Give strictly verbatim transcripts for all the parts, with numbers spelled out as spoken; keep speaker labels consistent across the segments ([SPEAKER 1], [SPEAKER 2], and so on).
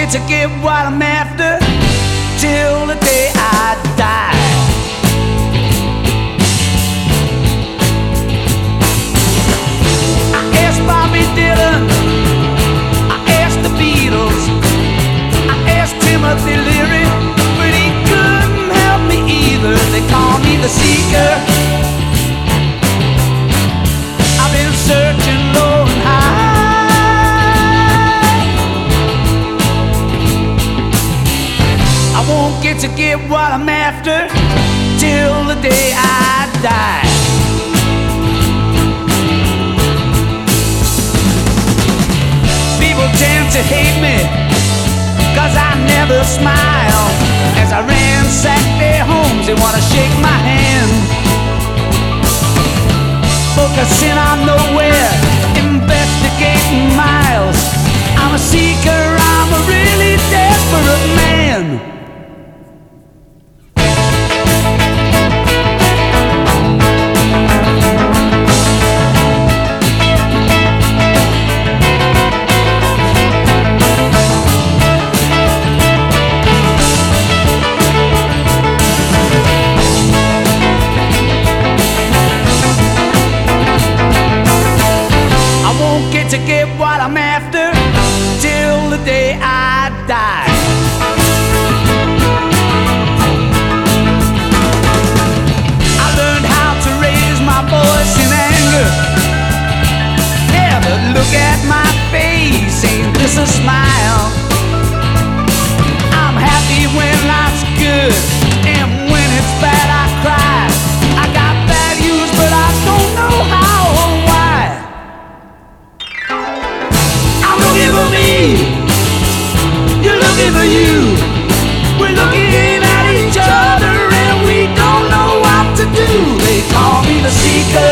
[SPEAKER 1] get to get what I'm after till the day I die. I asked Bobby Dylan, I asked the Beatles, I asked Timothy Leary, but he couldn't help me either. They call me the seeker. I've been searching low and high. I won't get to get what I'm after till the day I die. People tend to hate me 'cause I never smile. As I ransack their homes, they wanna shake my hand. Focusing on nowhere, investigating miles. I'm a seeker, I'm a really desperate man. To get what I'm after till the day I die. I learned how to raise my voice in anger. Never look at my face, ain't this a smile? I'm happy when life's good, and when it's bad I cry. I got values but I don't know how or why. Looking for me, you're looking for you. We're looking at each other and we don't know what to do. They call me the seeker.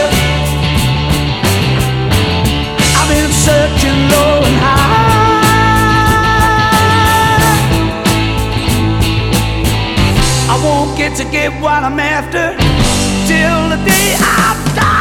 [SPEAKER 1] I've been searching low and high. I won't get to get what I'm after till the day I die.